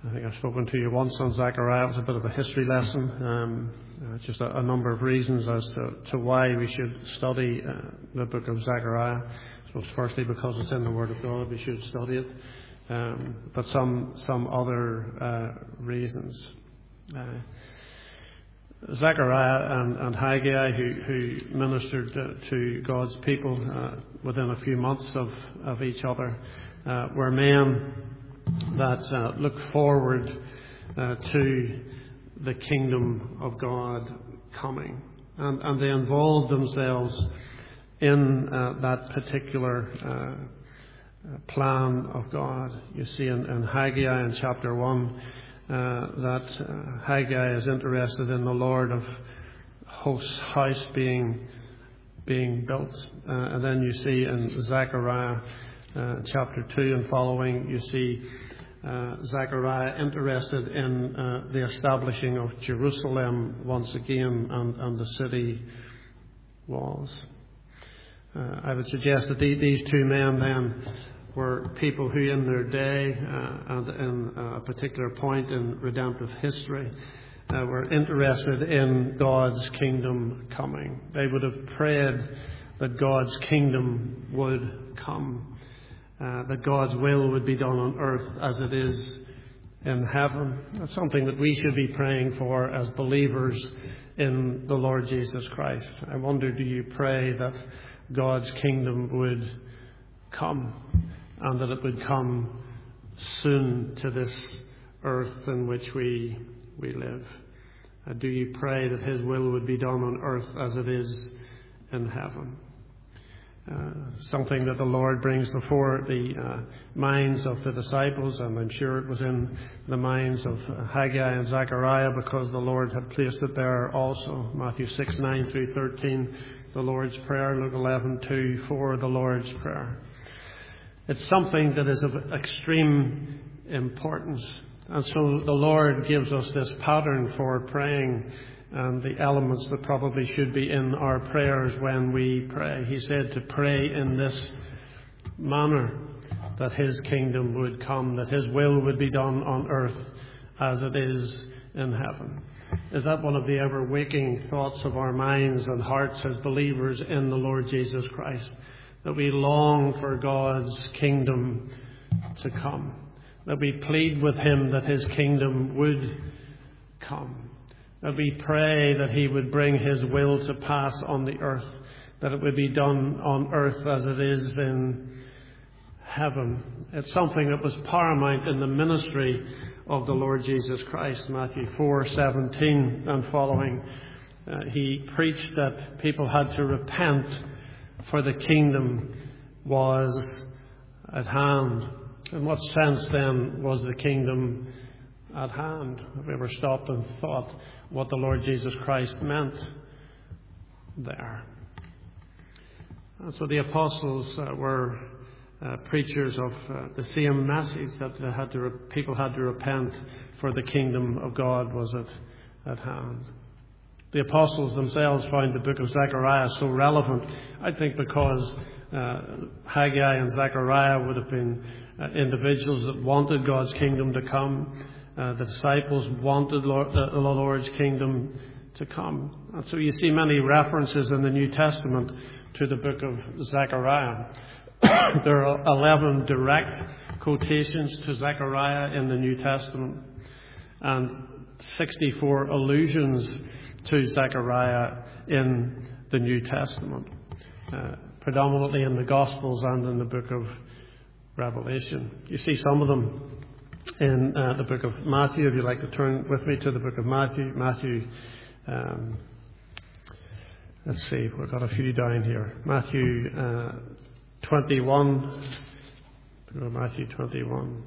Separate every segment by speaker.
Speaker 1: I think I've spoken to you once on Zechariah. It was a bit of a history lesson, just a number of reasons as to why we should study the book of Zechariah. I suppose firstly because it's in the Word of God, we should study it, but some other reasons. Zechariah and Haggai, who ministered to God's people within a few months of each other, were men that look forward to the kingdom of God coming. And they involved themselves in that particular plan of God. You see in Haggai in chapter 1 that Haggai is interested in the Lord of hosts' house being built. And then you see in Zechariah chapter 2 and following, you see Zechariah interested in the establishing of Jerusalem once again and the city walls. I would suggest that these two men then were people who in their day and in a particular point in redemptive history were interested in God's kingdom coming. They would have prayed that God's kingdom would come. That God's will would be done on earth as it is in heaven. That's something that we should be praying for as believers in the Lord Jesus Christ. I wonder, do you pray that God's kingdom would come and that it would come soon to this earth in which we live? Do you pray that His will would be done on earth as it is in heaven? Something that the Lord brings before the minds of the disciples, and I'm sure it was in the minds of Haggai and Zechariah because the Lord had placed it there also. Matthew 6:9 through 13, the Lord's Prayer. Luke 11:2, 4, the Lord's Prayer. It's something that is of extreme importance, and so the Lord gives us this pattern for praying and the elements that probably should be in our prayers when we pray. He said to pray in this manner, that His kingdom would come, that His will would be done on earth as it is in heaven. Is that one of the ever-waking thoughts of our minds and hearts as believers in the Lord Jesus Christ? That we long for God's kingdom to come. That we plead with Him that His kingdom would come. That we pray that He would bring His will to pass on the earth, that it would be done on earth as it is in heaven. It's something that was paramount in the ministry of the Lord Jesus Christ. Matthew 4:17 and following, He preached that people had to repent, for the kingdom was at hand. In what sense then was the kingdom at hand? Have we ever stopped and thought what the Lord Jesus Christ meant there? And so the apostles were preachers of the same message, that people had to repent, for the kingdom of God was at hand. The apostles themselves found the book of Zechariah so relevant, I think, because Haggai and Zechariah would have been individuals that wanted God's kingdom to come. The disciples wanted the Lord's kingdom to come. And so you see many references in the New Testament to the book of Zechariah. There are 11 direct quotations to Zechariah in the New Testament and 64 allusions to Zechariah in the New Testament, predominantly in the Gospels and in the book of Revelation. You see some of them in the book of Matthew. If you'd like to turn with me to the book of Matthew. Let's see, we've got a few down here. Matthew 21. Matthew 21.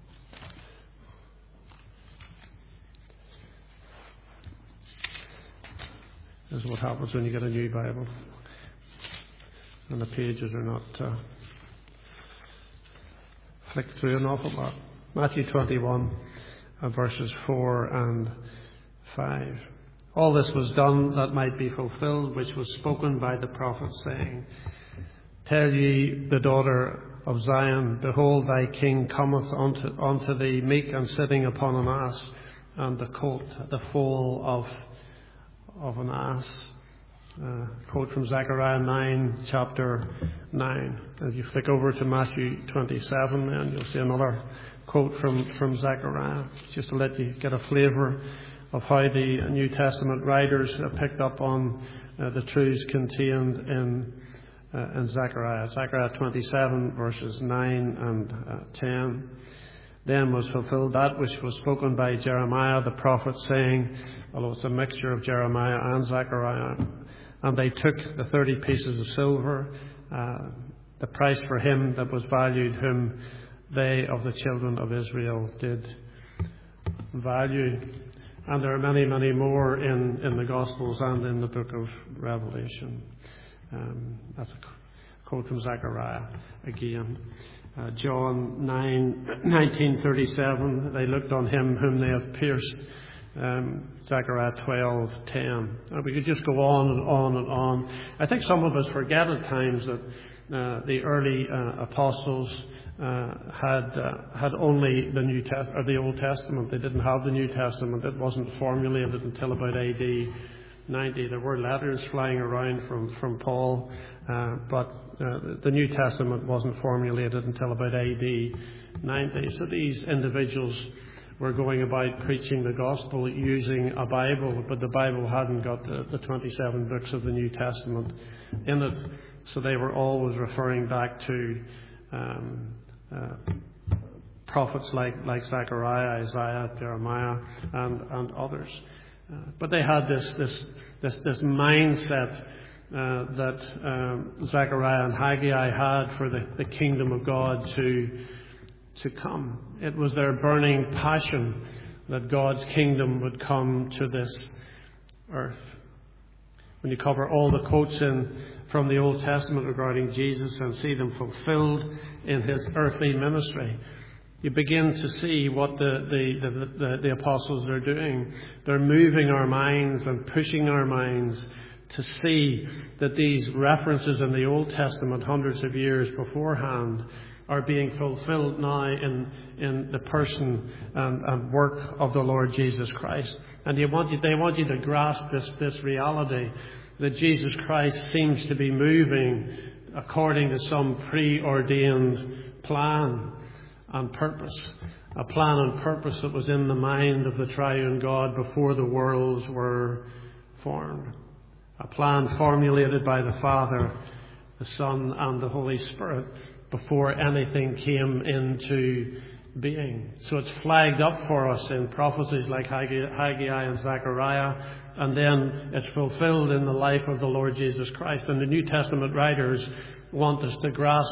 Speaker 1: This is what happens when you get a new Bible and the pages are not flicked through an awful lot. Matthew 21 verses 4 and 5. All this was done that might be fulfilled, which was spoken by the prophet, saying, Tell ye the daughter of Zion, behold, thy king cometh unto thee, meek and sitting upon an ass, and the colt, the foal of an ass. Quote from Zechariah 9, chapter 9. As you flick over to Matthew 27, then you'll see another quote from Zechariah, just to let you get a flavour of how the New Testament writers have picked up on the truths contained in Zechariah. Zechariah 27, verses 9 and 10. Then was fulfilled that which was spoken by Jeremiah the prophet, saying, although it's a mixture of Jeremiah and Zechariah, and they took the 30 pieces of silver, the price for him that was valued, whom they of the children of Israel did value. And there are many, many more in the Gospels and in the book of Revelation. That's a quote from Zechariah again. John 19:37, they looked on him whom they have pierced. Zechariah 12:10. We could just go on and on and on. I think some of us forget at times that the early apostles had only the New Testament or the Old Testament. They didn't have the New Testament. It wasn't formulated until about AD 90. There were letters flying around from Paul, but the New Testament wasn't formulated until about AD 90. So these individuals were going about preaching the gospel using a Bible, but the Bible hadn't got the 27 books of the New Testament in it. So they were always referring back to prophets like Zechariah, Isaiah, Jeremiah, and others. But they had this mindset that Zechariah and Haggai had for the kingdom of God to come. It was their burning passion that God's kingdom would come to this earth. When you cover all the quotes from the Old Testament regarding Jesus and see them fulfilled in his earthly ministry, you begin to see what the apostles are doing. They're moving our minds and pushing our minds to see that these references in the Old Testament hundreds of years beforehand are being fulfilled now in the person and work of the Lord Jesus Christ. And they want you to grasp this reality that Jesus Christ seems to be moving according to some preordained plan and purpose. A plan and purpose that was in the mind of the triune God before the worlds were formed. A plan formulated by the Father, the Son, and the Holy Spirit before anything came into being. So it's flagged up for us in prophecies like Haggai and Zechariah, and then it's fulfilled in the life of the Lord Jesus Christ. And the New Testament writers want us to grasp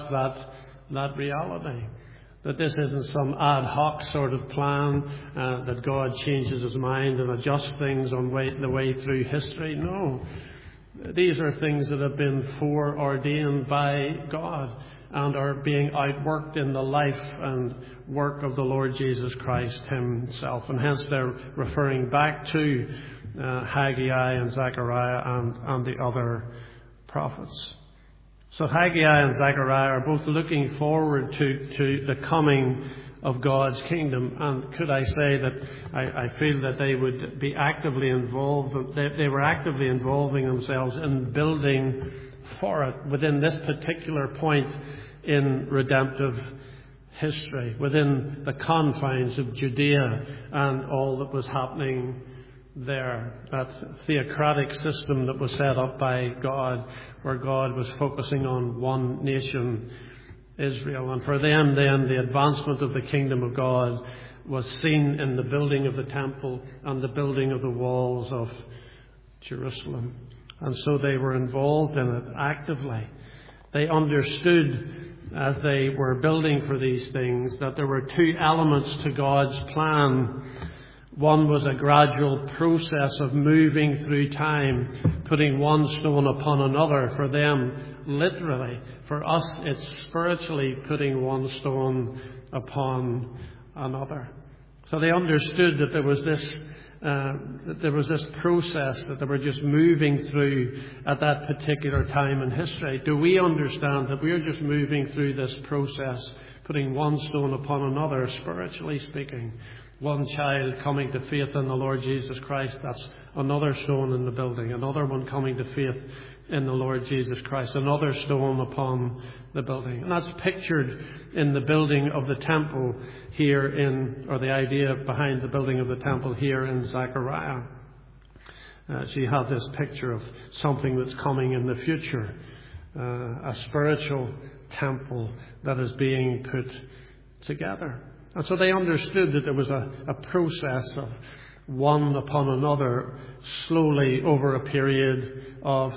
Speaker 1: that reality. That this isn't some ad hoc sort of plan, that God changes his mind and adjusts things on the way through history. No. These are things that have been foreordained by God and are being outworked in the life and work of the Lord Jesus Christ himself. And hence they're referring back to Haggai and Zechariah and the other prophets. So Haggai and Zechariah are both looking forward to the coming of God's kingdom. And could I say that I feel that they would be actively involved, they were actively involving themselves in building for it within this particular point in redemptive history, within the confines of Judea and all that was happening there. That theocratic system that was set up by God, where God was focusing on one nation, Israel. And for them then, the advancement of the kingdom of God was seen in the building of the temple and the building of the walls of Jerusalem. And so they were involved in it actively. They understood as they were building for these things that there were two elements to God's plan. One was a gradual process of moving through time, putting one stone upon another. For them, literally. For us, it's spiritually putting one stone upon another. So they understood that there was this that there was this process that they were just moving through at that particular time in history? Do we understand that we're just moving through this process, putting one stone upon another, spiritually speaking? One child coming to faith in the Lord Jesus Christ, that's another stone in the building. Another one coming to faith in the Lord Jesus Christ, another stone upon the building. And that's pictured in the building of the temple here or the idea behind the building of the temple here in Zechariah. So you have this picture of something that's coming in the future, a spiritual temple that is being put together. And so they understood that there was a process of one upon another, slowly over a period of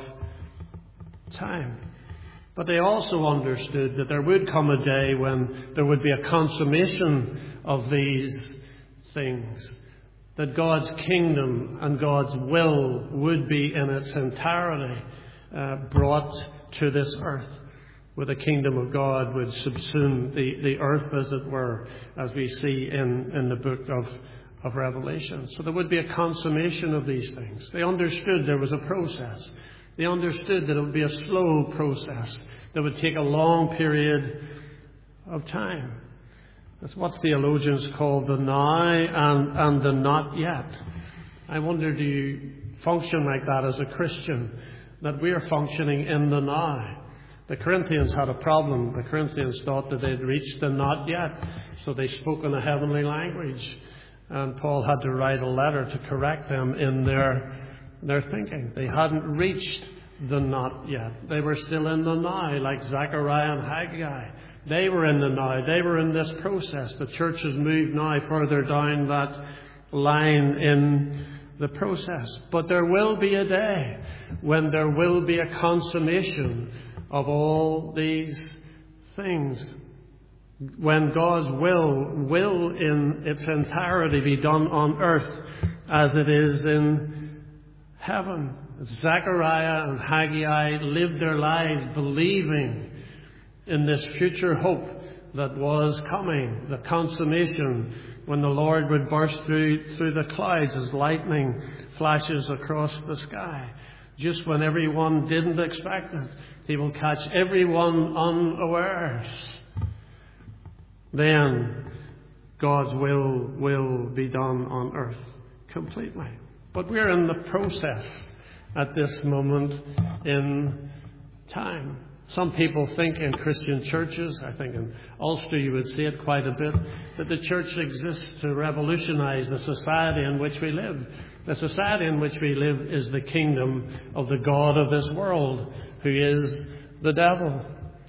Speaker 1: time. But they also understood that there would come a day when there would be a consummation of these things, that God's kingdom and God's will would be in its entirety brought to this earth, where the kingdom of God would subsume the earth, as it were, as we see in the book of Revelation. So there would be a consummation of these things. They understood there was a process. They understood that it would be a slow process that would take a long period of time. That's what theologians call the now and the not yet. I wonder, do you function like that as a Christian, that we are functioning in the now? The Corinthians had a problem. The Corinthians thought that they'd reached the not yet, so they spoke in a heavenly language. And Paul had to write a letter to correct them in their thinking. They hadn't reached the not yet. They were still in the now, like Zechariah and Haggai. They were in the now. They were in this process. The church has moved now further down that line in the process. But there will be a day when there will be a consummation of all these things, when God's will in its entirety be done on earth as it is in heaven. Zechariah and Haggai lived their lives believing in this future hope that was coming, the consummation when the Lord would burst through the clouds as lightning flashes across the sky. Just when everyone didn't expect it, He will catch everyone unawares. Then God's will be done on earth completely. But we're in the process at this moment in time. Some people think in Christian churches, I think in Ulster you would see it quite a bit, that the church exists to revolutionize the society in which we live. The society in which we live is the kingdom of the God of this world, who is the devil.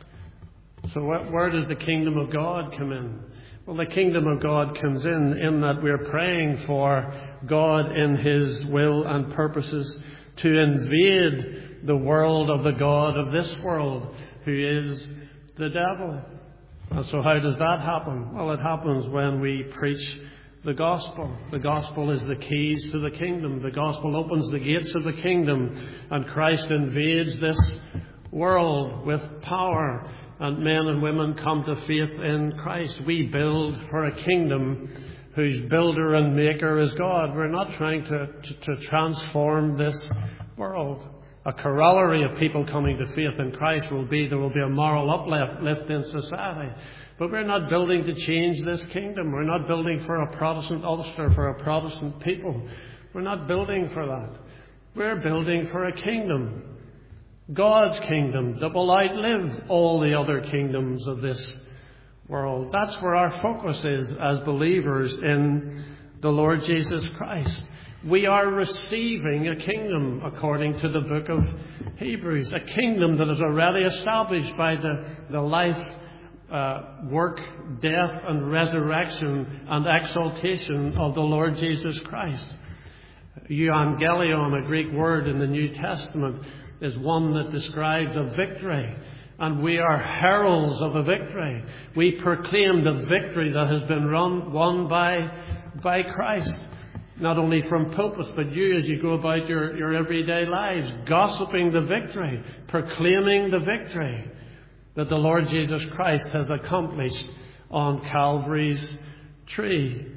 Speaker 1: So where does the kingdom of God come in? Well, the kingdom of God comes in that we're praying for God in His will and purposes to invade the world of the God of this world, who is the devil. And so how does that happen? Well, it happens when we preach the gospel. The gospel is the keys to the kingdom. The gospel opens the gates of the kingdom, and Christ invades this world with power, and men and women come to faith in Christ. We build for a kingdom whose builder and maker is God. We're not trying to transform this world. A corollary of people coming to faith in Christ will be there will be a moral uplift in society. But we're not building to change this kingdom. We're not building for a Protestant Ulster, for a Protestant people. We're not building for that. We're building for a kingdom, God's kingdom, that will outlive all the other kingdoms of this world. That's where our focus is as believers in the Lord Jesus Christ. We are receiving a kingdom, according to the book of Hebrews, a kingdom that is already established by the life, work, death and resurrection and exaltation of the Lord Jesus Christ. Euangelion, a Greek word in the New Testament, is one that describes a victory. And we are heralds of a victory. We proclaim the victory that has been won by Christ. Not only from pulpits, but you as you go about your everyday lives, gossiping the victory, proclaiming the victory that the Lord Jesus Christ has accomplished on Calvary's tree.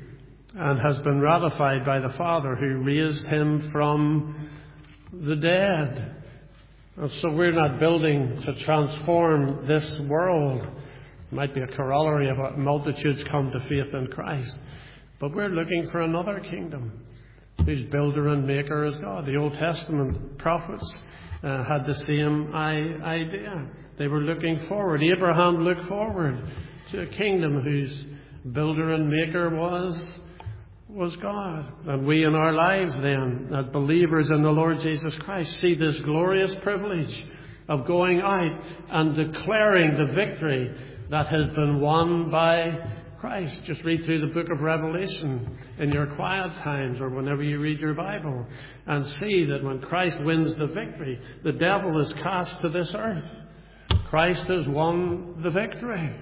Speaker 1: and has been ratified by the Father who raised him from the dead. And so we're not building to transform this world. It might be a corollary of what multitudes come to faith in Christ. But we're looking for another kingdom whose builder and maker is God. The Old Testament prophets had the same idea. They were looking forward. Abraham looked forward to a kingdom whose builder and maker was God. And we in our lives then, as believers in the Lord Jesus Christ, see this glorious privilege of going out and declaring the victory that has been won by Christ. Just read through the book of Revelation in your quiet times or whenever you read your Bible and see that when Christ wins the victory, the devil is cast to this earth. Christ has won the victory.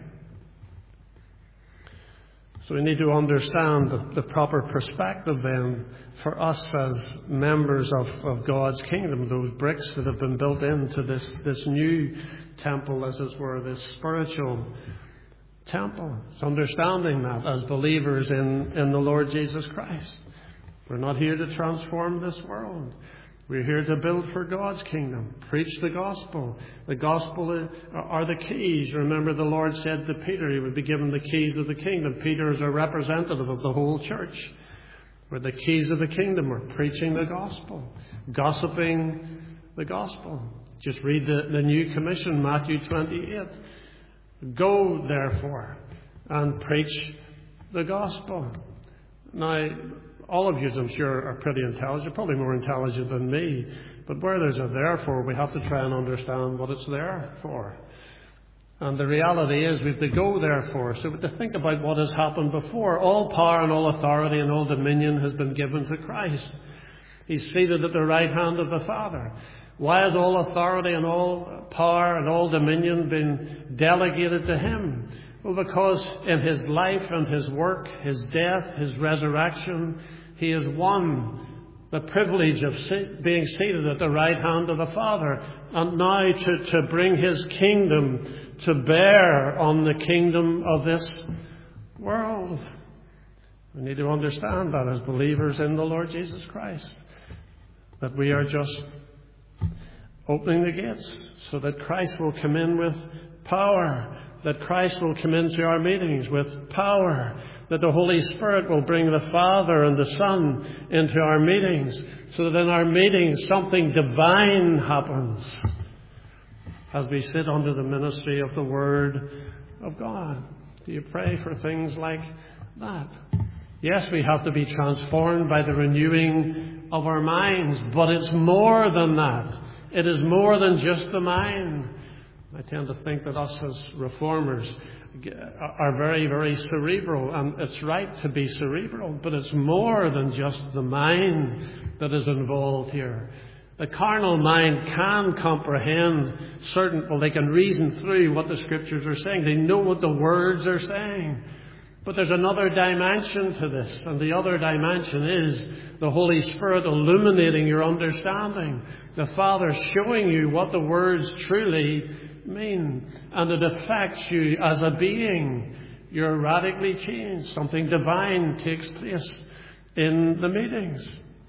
Speaker 1: So we need to understand the proper perspective then for us as members of God's kingdom, those bricks that have been built into this new temple, as it were, this spiritual temple. It's understanding that as believers in the Lord Jesus Christ. We're not here to transform this world. We're here to build for God's kingdom. Preach the gospel. The gospel are the keys. Remember, the Lord said to Peter he would be given the keys of the kingdom. Peter is a representative of the whole church. Where the keys of the kingdom are preaching the gospel, gossiping the gospel. Just read the new commission, Matthew 28. Go, therefore, and preach the gospel. Now, all of you, I'm sure, are pretty intelligent, probably more intelligent than me. But where there's a therefore, we have to try and understand what it's there for. And the reality is we have to go therefore. So we have to think about what has happened before. All power and all authority and all dominion has been given to Christ. He's seated at the right hand of the Father. Why has all authority and all power and all dominion been delegated to him? Well, because in his life and his work, his death, his resurrection, he has won the privilege of being seated at the right hand of the Father. And now to bring his kingdom to bear on the kingdom of this world. We need to understand that as believers in the Lord Jesus Christ. That we are just opening the gates so that Christ will come in with power. That Christ will come into our meetings with power. That the Holy Spirit will bring the Father and the Son into our meetings. So that in our meetings something divine happens. As we sit under the ministry of the Word of God. Do you pray for things like that? Yes, we have to be transformed by the renewing of our minds. But it's more than that. It is more than just the mind. I tend to think that us as reformers are very, very cerebral. And it's right to be cerebral. But it's more than just the mind that is involved here. The carnal mind can comprehend they can reason through what the Scriptures are saying. They know what the words are saying. But there's another dimension to this. And the other dimension is the Holy Spirit illuminating your understanding. The Father showing you what the words truly mean. And it affects you as a being. You're radically changed. Something divine takes place in the meetings.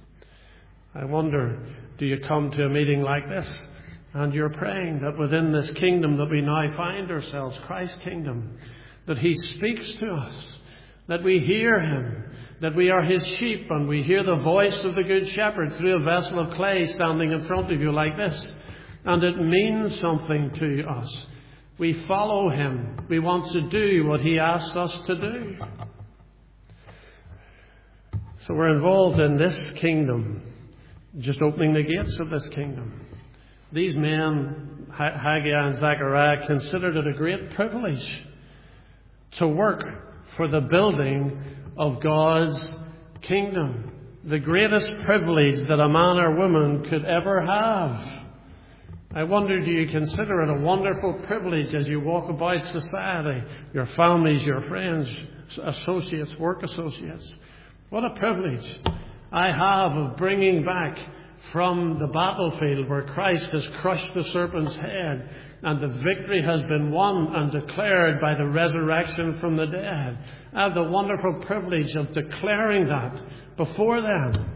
Speaker 1: I wonder, do you come to a meeting like this and you're praying that within this kingdom that we now find ourselves, Christ's kingdom, that He speaks to us, that we hear Him, that we are His sheep and we hear the voice of the Good Shepherd through a vessel of clay standing in front of you like this, and it means something to us. We follow Him. We want to do what He asks us to do. So we're involved in this kingdom, just opening the gates of this kingdom. These men, Haggai and Zechariah, considered it a great privilege to work for the building of God's kingdom. The greatest privilege that a man or woman could ever have. I wonder, do you consider it a wonderful privilege as you walk about society, your families, your friends, associates, work associates? What a privilege I have of bringing back from the battlefield where Christ has crushed the serpent's head, and the victory has been won and declared by the resurrection from the dead. I have the wonderful privilege of declaring that before them.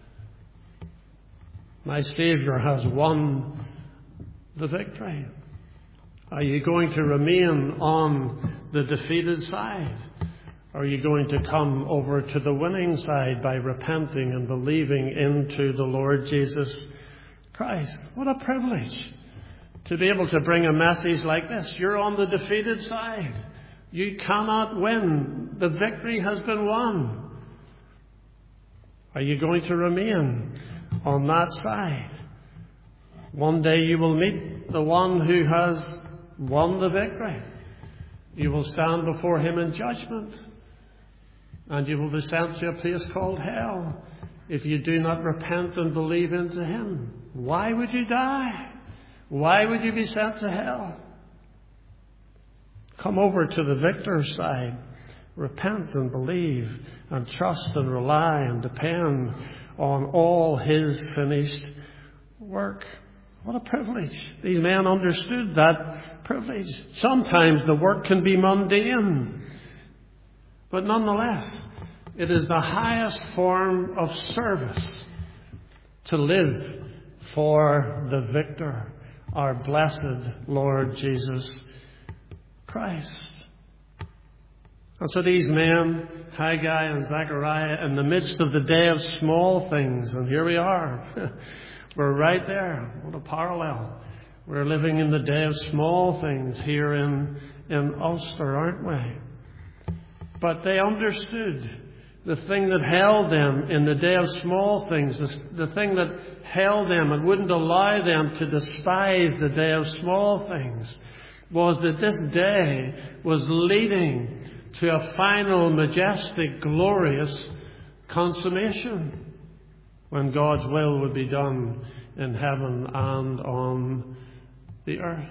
Speaker 1: My Saviour has won the victory. Are you going to remain on the defeated side? Or are you going to come over to the winning side by repenting and believing into the Lord Jesus Christ? What a privilege to be able to bring a message like this. You're on the defeated side. You cannot win. The victory has been won. Are you going to remain on that side? One day you will meet the one who has won the victory. You will stand before him in judgment, and you will be sent to a place called hell if you do not repent and believe into him. Why would you die? Why would you be sent to hell? Come over to the victor's side. Repent and believe and trust and rely and depend on all his finished work. What a privilege. These men understood that privilege. Sometimes the work can be mundane, but nonetheless, it is the highest form of service to live for the victor, our blessed Lord Jesus Christ. And so these men, Haggai and Zechariah, in the midst of the day of small things, and here we are. We're right there. What a parallel. We're living in the day of small things here in Ulster, aren't we? But they understood the thing that held them in the day of small things, the thing that held them and wouldn't allow them to despise the day of small things, was that this day was leading to a final, majestic, glorious consummation, when God's will would be done in heaven and on the earth.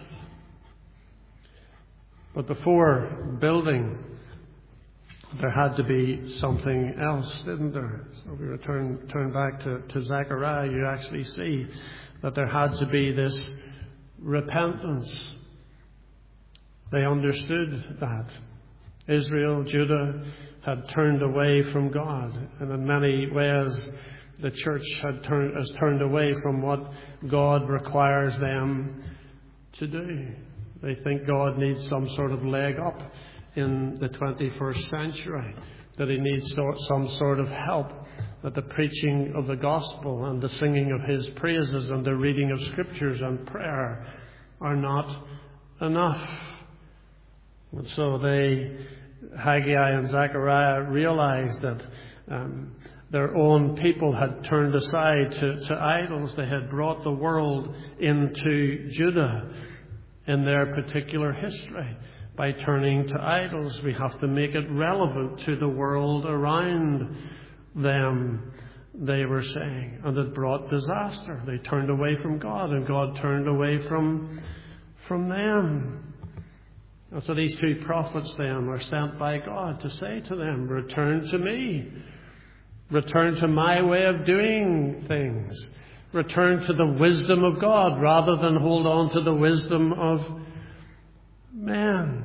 Speaker 1: But before building, there had to be something else, didn't there? So we turn back to Zechariah. You actually see that there had to be this repentance. They understood that Israel, Judah, had turned away from God, and in many ways the church has turned away from what God requires them to do. They think God needs some sort of leg up in the 21st century, that he needs some sort of help, that the preaching of the gospel and the singing of his praises and the reading of scriptures and prayer are not enough. And so Haggai and Zechariah realized that their own people had turned aside to idols. They had brought the world into Judah in their particular history. By turning to idols, we have to make it relevant to the world around them, they were saying. And it brought disaster. They turned away from God, and God turned away from them. And so these two prophets then were sent by God to say to them, return to me. Return to my way of doing things. Return to the wisdom of God rather than hold on to the wisdom of man.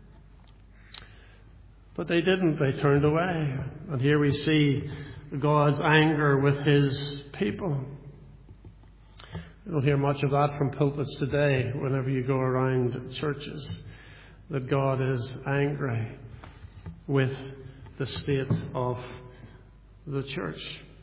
Speaker 1: But they didn't. They turned away. And here we see God's anger with his people. You'll hear much of that from pulpits today whenever you go around churches, that God is angry with the state of the church.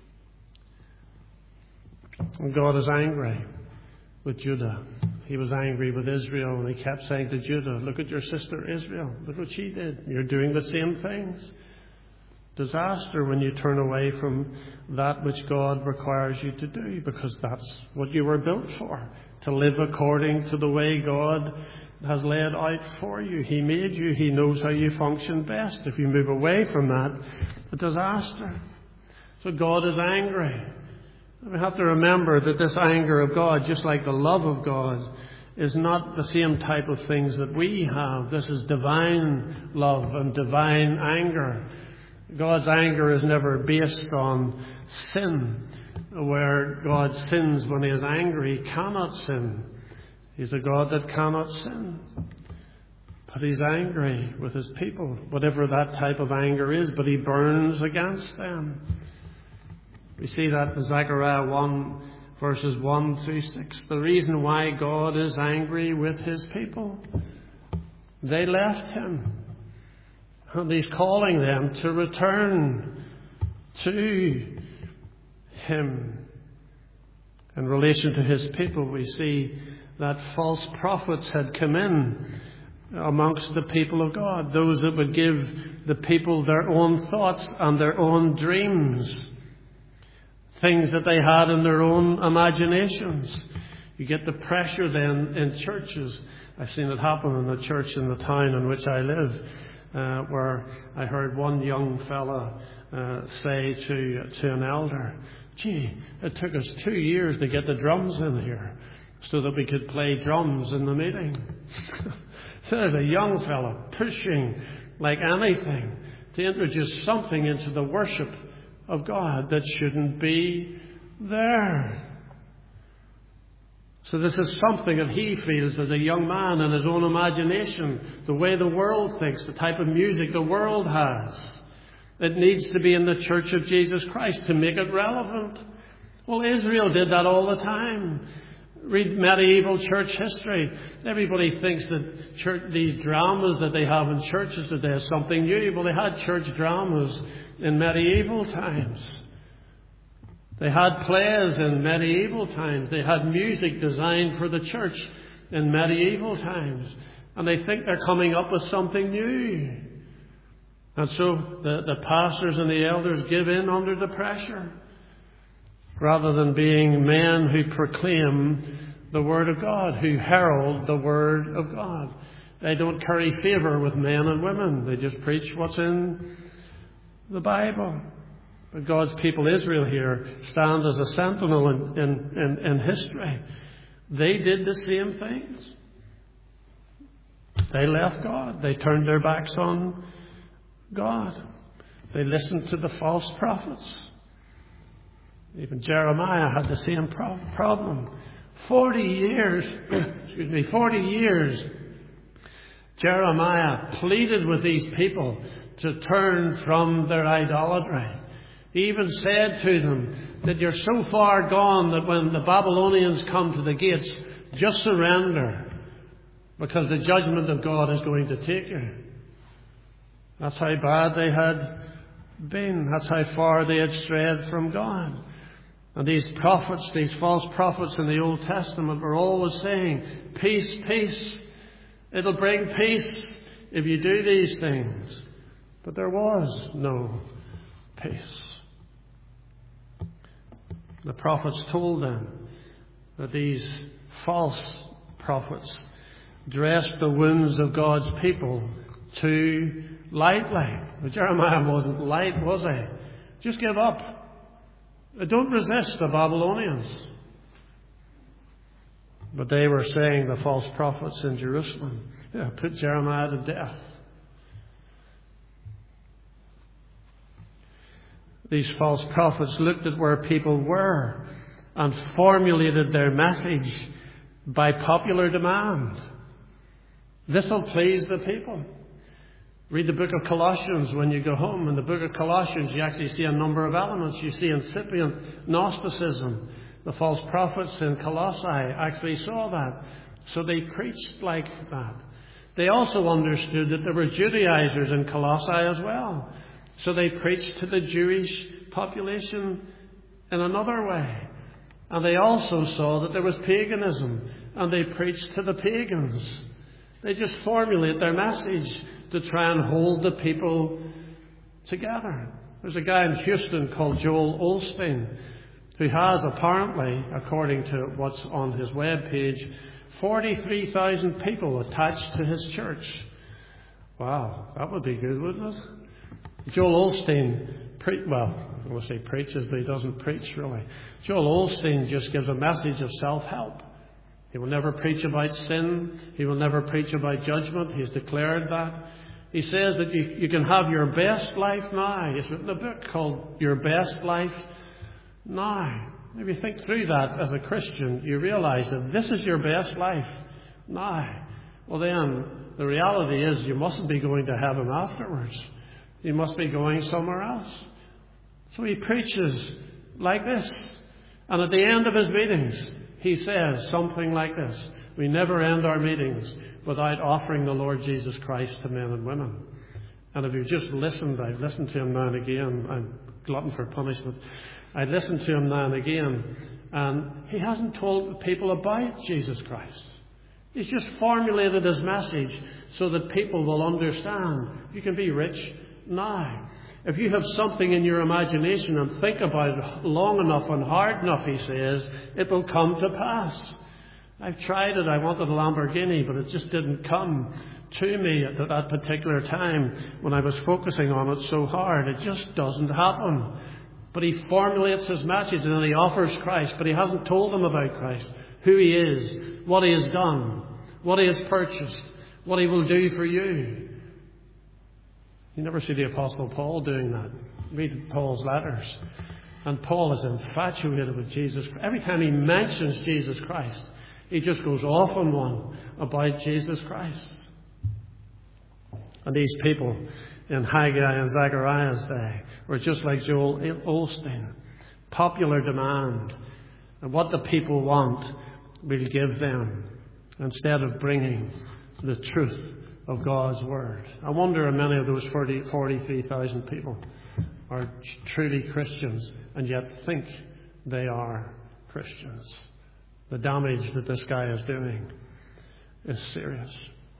Speaker 1: And God is angry with Judah. He was angry with Israel, and he kept saying to Judah, look at your sister Israel. Look what she did. You're doing the same things. Disaster when you turn away from that which God requires you to do, because that's what you were built for, to live according to the way God has laid out for you. He made you. He knows how you function best. If you move away from that, a disaster. So God is angry. We have to remember that this anger of God, just like the love of God, is not the same type of things that we have. This is divine love and divine anger. God's anger is never based on sin. Where God sins when he is angry, he cannot sin. He's a God that cannot sin. But He's angry with His people, whatever that type of anger is, but He burns against them. We see that in Zechariah 1, verses 1 through 6. The reason why God is angry with His people, they left Him. And He's calling them to return to Him. In relation to His people, we see that false prophets had come in amongst the people of God, those that would give the people their own thoughts and their own dreams, things that they had in their own imaginations. You get the pressure then in churches. I've seen it happen in the church in the town in which I live, where I heard one young fella say to an elder, "Gee, it took us 2 years to get the drums in here so that we could play drums in the meeting." So there's a young fella pushing like anything to introduce something into the worship of God that shouldn't be there. So this is something that he feels as a young man in his own imagination, the way the world thinks, the type of music the world has. It needs to be in the Church of Jesus Christ to make it relevant. Well, Israel did that all the time. Read medieval church history. Everybody thinks that these dramas that they have in churches today is something new. Well, they had church dramas in medieval times. They had plays in medieval times. They had music designed for the church in medieval times. And they think they're coming up with something new. And so the pastors and the elders give in under the pressure, rather than being men who proclaim the Word of God, who herald the Word of God. They don't curry favour with men and women. They just preach what's in the Bible. But God's people, Israel here, stand as a sentinel in history. They did the same things. They left God. They turned their backs on God. They listened to the false prophets. Even Jeremiah had the same problem. 40 years, 40 years, Jeremiah pleaded with these people to turn from their idolatry. He even said to them that you're so far gone that when the Babylonians come to the gates, just surrender, because the judgment of God is going to take you. That's how bad they had been. That's how far they had strayed from God. And these prophets, these false prophets in the Old Testament were always saying, peace, peace. It'll bring peace if you do these things. But there was no peace. The prophets told them that these false prophets dressed the wounds of God's people too lightly. But Jeremiah wasn't light, was he? Just give up. Don't resist the Babylonians. But they were saying, the false prophets in Jerusalem, put Jeremiah to death. These false prophets looked at where people were and formulated their message by popular demand. This will please the people. Read the book of Colossians when you go home. In the book of Colossians, you actually see a number of elements. You see incipient Gnosticism. The false prophets in Colossae actually saw that. So they preached like that. They also understood that there were Judaizers in Colossae as well. So they preached to the Jewish population in another way. And they also saw that there was paganism. And they preached to the pagans. They just formulate their message to try and hold the people together. There's a guy in Houston called Joel Osteen who has apparently, according to what's on his web page, 43,000 people attached to his church. Wow, that would be good, wouldn't it? Joel Osteen, I will say preaches, but he doesn't preach really. Joel Osteen just gives a message of self-help. He will never preach about sin. He will never preach about judgment. He's declared that. He says that you can have your best life now. He's written a book called Your Best Life Now. If you think through that as a Christian, you realize that this is your best life. now. Well then, the reality is you mustn't be going to heaven afterwards. You must be going somewhere else. So he preaches like this. And at the end of his meetings, he says something like this. We never end our meetings without offering the Lord Jesus Christ to men and women. And if you've just listened, I've listened to him now and again. I'm glutton for punishment. I listened to him now and again. And he hasn't told people about Jesus Christ. He's just formulated his message so that people will understand. You can be rich now. If you have something in your imagination and think about it long enough and hard enough, he says, it will come to pass. I've tried it. I wanted a Lamborghini, but it just didn't come to me at that particular time when I was focusing on it so hard. It just doesn't happen. But he formulates his message and then he offers Christ, but he hasn't told them about Christ, who he is, what he has done, what he has purchased, what he will do for you. You never see the Apostle Paul doing that. Read Paul's letters. And Paul is infatuated with Jesus Christ. Every time he mentions Jesus Christ, he just goes off on one about Jesus Christ. And these people in Haggai and Zechariah's day were just like Joel Osteen. Popular demand. And what the people want, we'll give them, instead of bringing the truth of God's Word. I wonder if many of those 43,000 people are truly Christians and yet think they are Christians. The damage that this guy is doing is serious.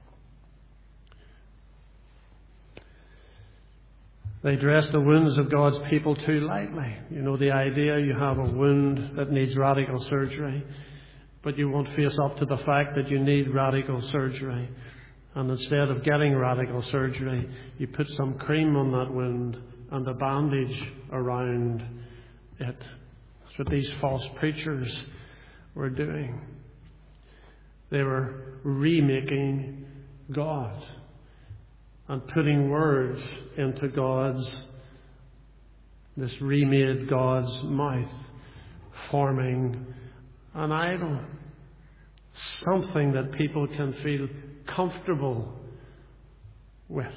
Speaker 1: They dress the wounds of God's people too lightly. You know the idea, you have a wound that needs radical surgery, but you won't face up to the fact that you need radical surgery. And instead of getting radical surgery, you put some cream on that wound and a bandage around it. That's what these false preachers were doing. They were remaking God and putting words into this remade God's mouth, forming an idol. Something that people can feel comfortable with.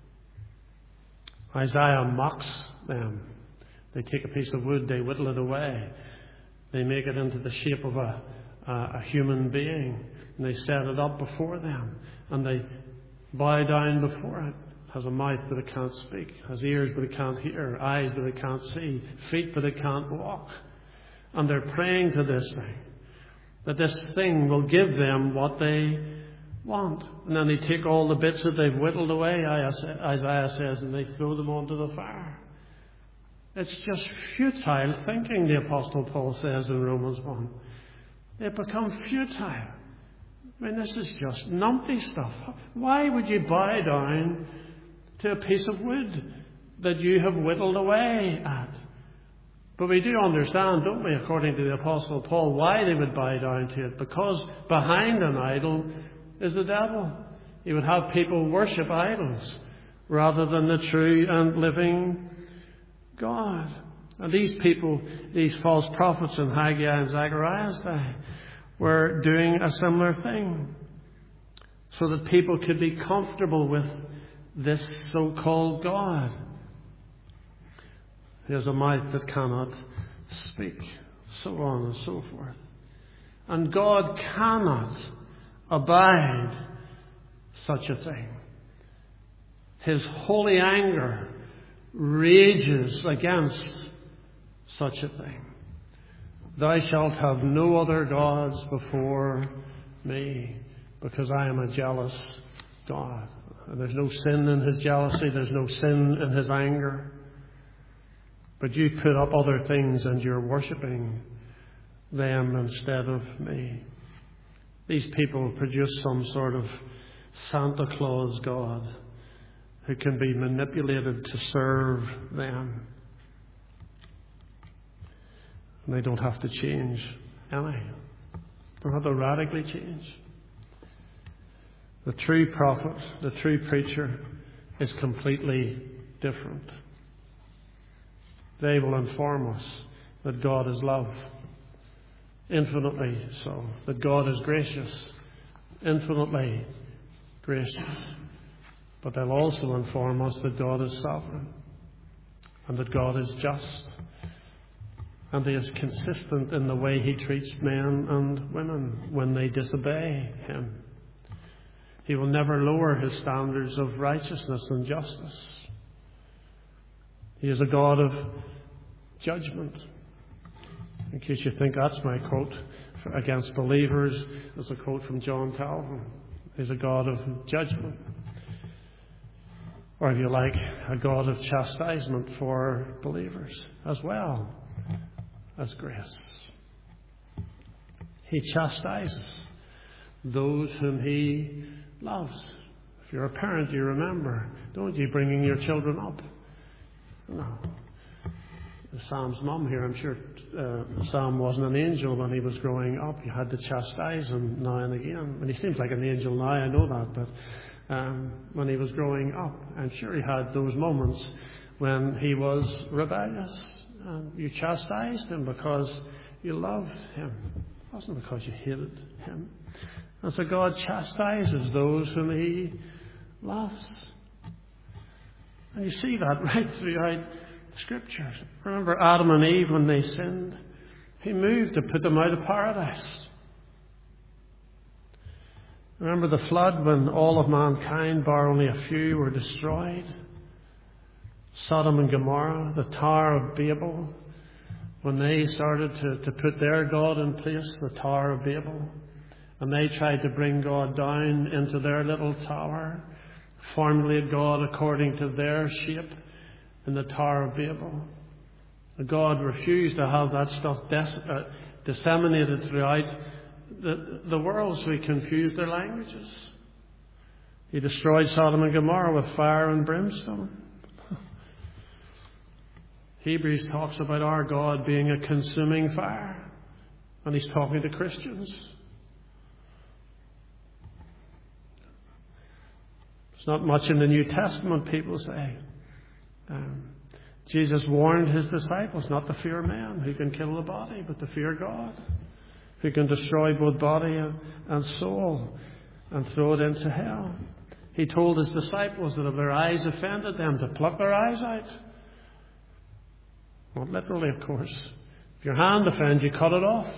Speaker 1: Isaiah mocks them. They take a piece of wood, they whittle it away. They make it into the shape of a human being. And they set it up before them. And they bow down before it. It has a mouth but it can't speak. It has ears but it can't hear. Eyes but it can't see. Feet but it can't walk. And they're praying to this thing. That this thing will give them what they want. And then they take all the bits that they've whittled away, Isaiah says, and they throw them onto the fire. It's just futile thinking, the Apostle Paul says in Romans 1. They become futile. I mean, this is just numpty stuff. Why would you bow down to a piece of wood that you have whittled away at? But we do understand, don't we, according to the Apostle Paul, why they would bow down to it. Because behind an idol is the devil. He would have people worship idols rather than the true and living God. And these people, these false prophets in Haggai and Zechariah's day, were doing a similar thing so that people could be comfortable with this so-called God. He has a mouth that cannot speak, so on and so forth. And God cannot abide such a thing. His holy anger rages against such a thing. Thou shalt have no other gods before me, because I am a jealous God. And there's no sin in his jealousy, there's no sin in his anger. But you put up other things and you're worshipping them instead of me. These people produce some sort of Santa Claus God who can be manipulated to serve them. And they don't have to change any. They don't have to radically change. The true prophet, the true preacher, is completely different. They will inform us that God is love, infinitely so, that God is gracious, infinitely gracious. But they'll also inform us that God is sovereign and that God is just and He is consistent in the way He treats men and women when they disobey Him. He will never lower His standards of righteousness and justice. He is a God of judgment. In case you think that's my quote against believers, there's a quote from John Calvin. He's a God of judgment. Or if you like, a God of chastisement for believers as well as grace. He chastises those whom He loves. If you're a parent, you remember, don't you, bringing your children up? No. Sam's mum here, I'm sure Sam wasn't an angel when he was growing up. You had to chastise him now and again. And he seems like an angel now, I know that, but when he was growing up, I'm sure he had those moments when he was rebellious. And you chastised him because you loved him. It wasn't because you hated him. And so God chastises those whom He loves. And you see that right throughout Scripture. Remember Adam and Eve when they sinned? He moved to put them out of paradise. Remember the flood when all of mankind, bar only a few, were destroyed? Sodom and Gomorrah, the Tower of Babel, when they started to put their God in place, the Tower of Babel, and they tried to bring God down into their little tower, formulate God according to their shape in the Tower of Babel. God refused to have that stuff disseminated throughout the world, so He confused their languages. He destroyed Sodom and Gomorrah with fire and brimstone. Hebrews talks about our God being a consuming fire, and He's talking to Christians. There's not much in the New Testament, people say. Jesus warned His disciples not to fear men who can kill the body, but to fear God, who can destroy both body and soul and throw it into hell. He told His disciples that if their eyes offended them, to pluck their eyes out. Not literally, of course. If your hand offends you, cut it off,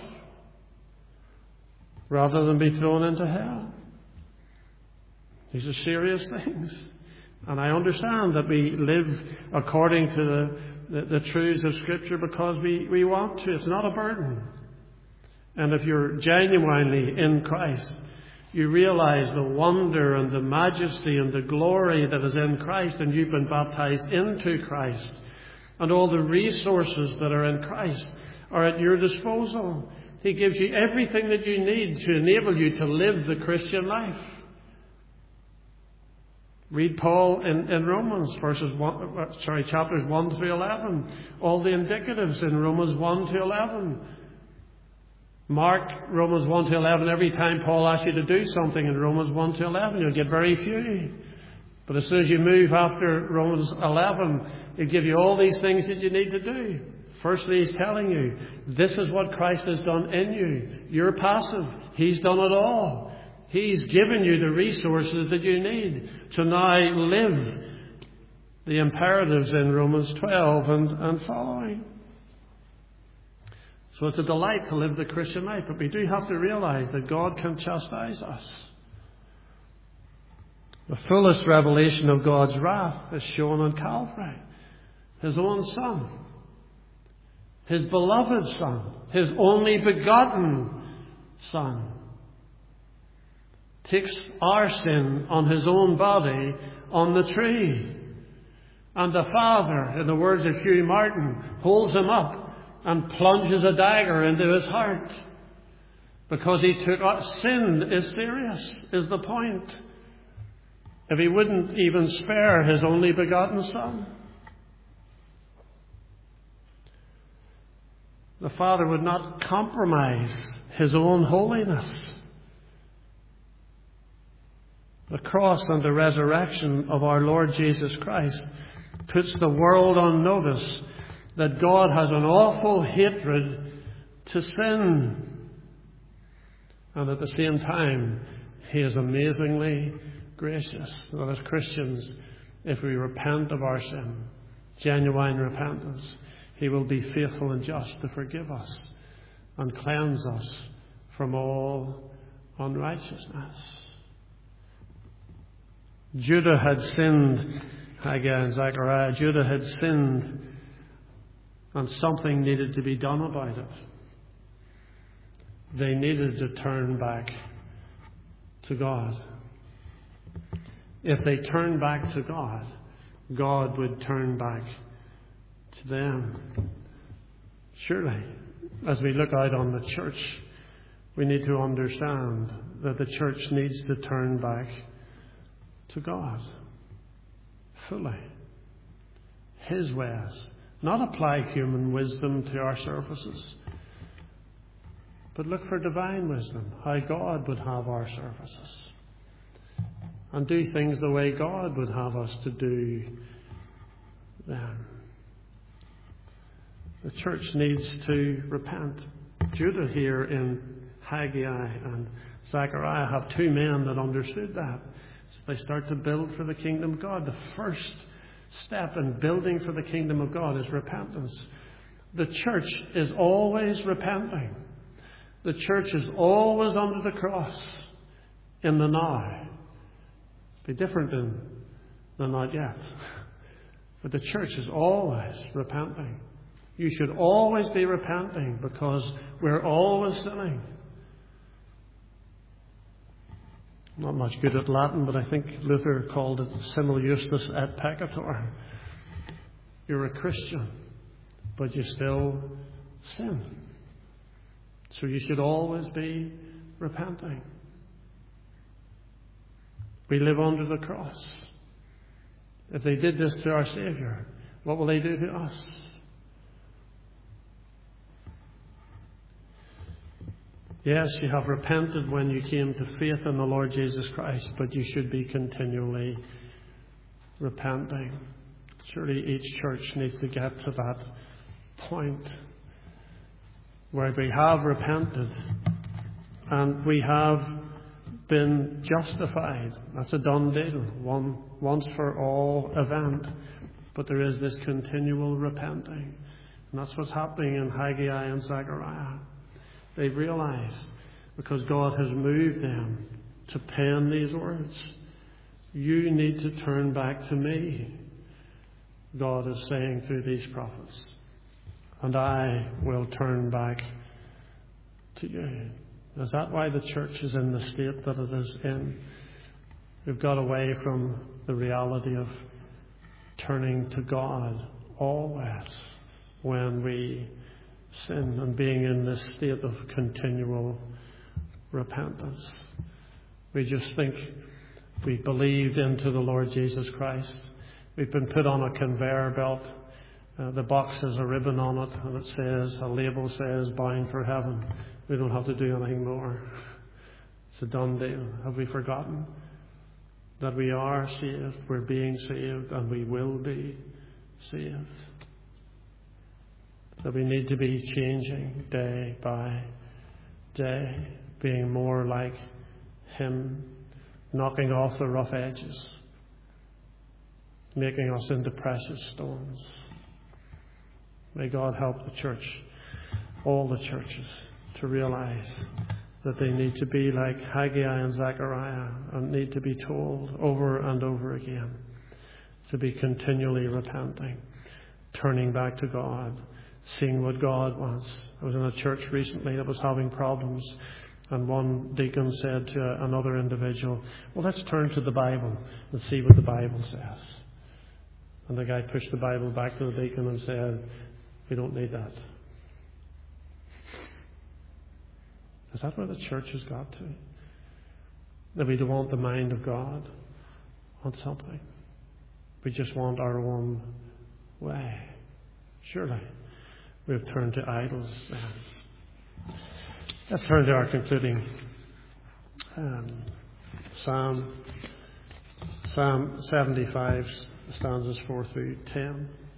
Speaker 1: rather than be thrown into hell. These are serious things. And I understand that we live according to the truths of Scripture because we want to. It's not a burden. And if you're genuinely in Christ, you realize the wonder and the majesty and the glory that is in Christ, and you've been baptized into Christ. And all the resources that are in Christ are at your disposal. He gives you everything that you need to enable you to live the Christian life. Read Paul in Romans, chapters 1 through 11. All the indicatives in Romans 1 to 11. Mark Romans 1 to 11. Every time Paul asks you to do something in Romans 1 to 11, you'll get very few. But as soon as you move after Romans 11, he'll give you all these things that you need to do. Firstly, he's telling you, this is what Christ has done in you. You're passive. He's done it all. He's given you the resources that you need to now live the imperatives in Romans 12 and following. So it's a delight to live the Christian life, but we do have to realize that God can chastise us. The fullest revelation of God's wrath is shown on Calvary. His own Son, His beloved Son, His only begotten Son, takes our sin on His own body on the tree. And the Father, in the words of Hugh Martin, holds Him up and plunges a dagger into His heart. Because He took sin is serious, is the point. If He wouldn't even spare His only begotten Son, the Father would not compromise His own holiness. The cross and the resurrection of our Lord Jesus Christ puts the world on notice that God has an awful hatred to sin. And at the same time, He is amazingly gracious. That as Christians, if we repent of our sin, genuine repentance, He will be faithful and just to forgive us and cleanse us from all unrighteousness. Judah had sinned, Haggai and Zechariah. Judah had sinned, and something needed to be done about it. They needed to turn back to God. If they turned back to God, God would turn back to them. Surely, as we look out on the church, we need to understand that the church needs to turn back to God fully. His ways. Not apply human wisdom to our services, but look for divine wisdom, how God would have our services, and do things the way God would have us to do them. The church needs to repent. Judah here in Haggai and Zechariah have two men that understood that. So they start to build for the kingdom of God. The first step in building for the kingdom of God is repentance. The church is always repenting. The church is always under the cross in the now. Be different in the not yet. But the church is always repenting. You should always be repenting because we're always sinning. Not much good at Latin, but I think Luther called it simul justus et peccator. You're a Christian, but you still sin. So you should always be repenting. We live under the cross. If they did this to our Saviour, what will they do to us? Yes, you have repented when you came to faith in the Lord Jesus Christ, but you should be continually repenting. Surely each church needs to get to that point where we have repented and we have been justified. That's a done deal, once for all event. But there is this continual repenting. And that's what's happening in Haggai and Zechariah. They've realized, because God has moved them to pen these words, you need to turn back to me, God is saying through these prophets, and I will turn back to you. Is that why the church is in the state that it is in? We've got away from the reality of turning to God always when we sin and being in this state of continual repentance. We just think we believed into the Lord Jesus Christ. We've been put on a conveyor belt. The box has a ribbon on it and it says, a label says, bound for heaven. We don't have to do anything more. It's a done deal. Have we forgotten that we are saved, we're being saved, and we will be saved? That we need to be changing day by day, being more like Him, knocking off the rough edges, making us into precious stones. May God help the church, all the churches, to realize that they need to be like Haggai and Zechariah and need to be told over and over again to be continually repenting, turning back to God, seeing what God wants. I was in a church recently that was having problems, and one deacon said to another individual, well, let's turn to the Bible and see what the Bible says. And the guy pushed the Bible back to the deacon and said, we don't need that. Is that where the church has got to? That we don't want the mind of God on something. We just want our own way. Surely we've turned to idols then. Let's turn to our concluding Psalm 75, stanzas 4 through 10.